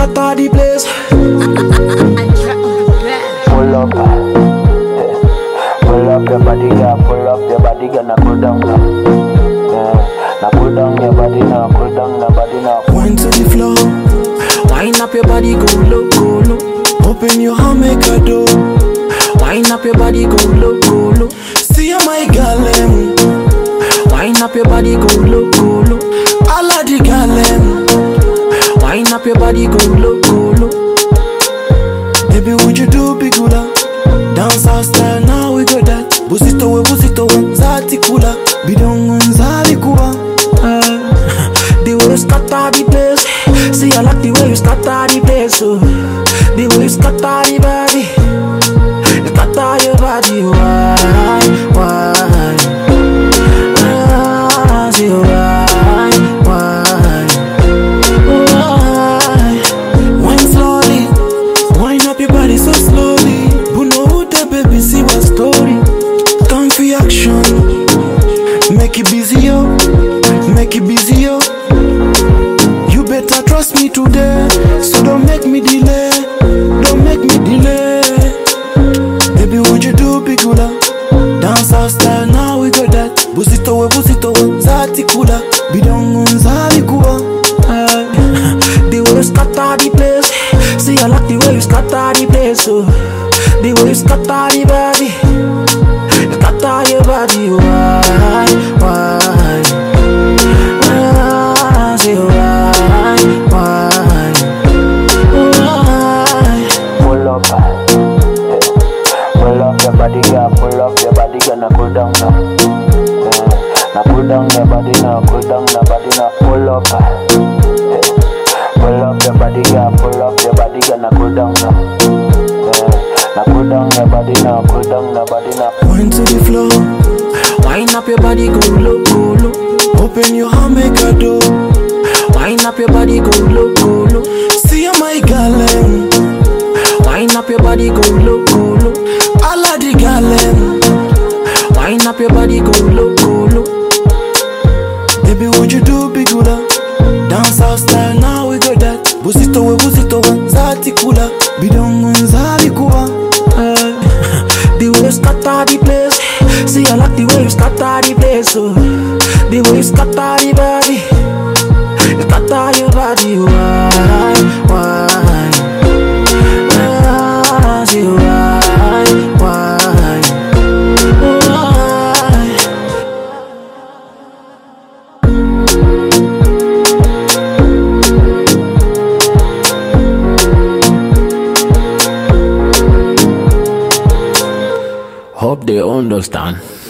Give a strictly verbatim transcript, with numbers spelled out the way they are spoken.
scatter the place. Pull up, pull up your body, girl. Pull up your body, girl. Now pull down, now. Yeah. Now pull down your body, now. Pull down your body, now. Wine to the floor. Wind up your body, go low, go low. Open your hand, make a door. Wind up your body, go low, go low. See ya, my galem. Wind up your body, go low, go low. Alla the galem. Wind up your body, go low, go low. Baby, would you do big hula? Dance our style, now we got that. Busito we busito we, zati kula. Bidongo nzali kuwa. The way you scatter the place. See, I like the way you scatter the place. So, the way you scatter the body. You scatter your body. Why, why? Ah, see why, why, why? Wine slowly, wind up your body so slowly. But no the baby, see what story. Time for action. Make it busy, yo. Make it busy, yo. You better trust me today, so don't make me delay. Don't make me delay. Baby, would you do big hula? Dance our style, now we got that. Busito we, busito we, zati kula. Bidongo nzali kuwa. The way you scatter the place. See, I like the way you scatter the place. So, the way you scatter the body. You scatter your body. Why, why? Ah, see why, why, why? Pull up, pull up your body, girl. Pull up your body, girl. Now pull down, now. Yeah. Now pull down your body, now. Pull down your body, now. Pull up, pull up your body, girl. Pull up your body, girl. Now pull down, now. Yeah. Now pull down your body, now. Pull down your body, now. Wine to the floor. Wind up your body, go low, go low. Open your hand, make a door. Wind up your body, go low, go low. See ya, my galem. Wind up your body, go low, go low. Alla the galem. Wind up your body, go low, go low. Baby, would you do big hula? Dance our style, now we got that. Busito we, busito we, zati kula. Bidongo nzali kuwa. The way you scatter the place. See, I like the way you scatter the place. So, the way you scatter the body. You scatter your body. Why, why? Ah, see why, why, Hope they understand.